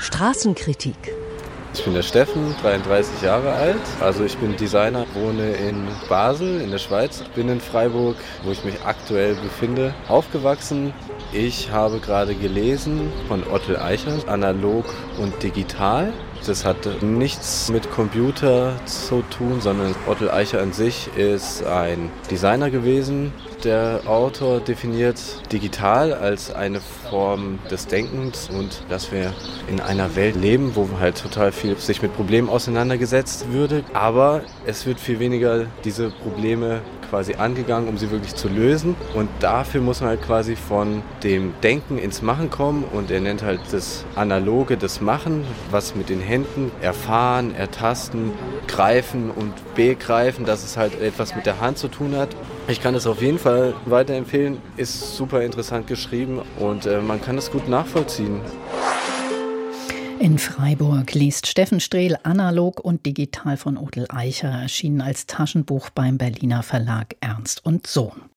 Straßenkritik. Ich bin der Steffen, 33 Jahre alt. Also ich bin Designer, wohne in Basel in der Schweiz. Bin in Freiburg, wo ich mich aktuell befinde, aufgewachsen. Ich habe gerade gelesen von Otto Eicher, Analog und Digital. Das hat nichts mit Computer zu tun, sondern Otto Eicher an sich ist ein Designer gewesen. Der Autor definiert digital als eine Form des Denkens und dass wir in einer Welt leben, wo halt total viel sich mit Problemen auseinandergesetzt würde. Aber es wird viel weniger diese Probleme quasi angegangen, um sie wirklich zu lösen. Und dafür muss man halt quasi von dem Denken ins Machen kommen. Und er nennt halt das Analoge, das Machen, was mit den Händen erfahren, ertasten, greifen und begreifen, dass es halt etwas mit der Hand zu tun hat. Ich kann es auf jeden Fall weiterempfehlen, ist super interessant geschrieben und man kann es gut nachvollziehen. In Freiburg liest Steffen Strehl Analog und Digital von Otto Eicher, erschienen als Taschenbuch beim Berliner Verlag Ernst und Sohn.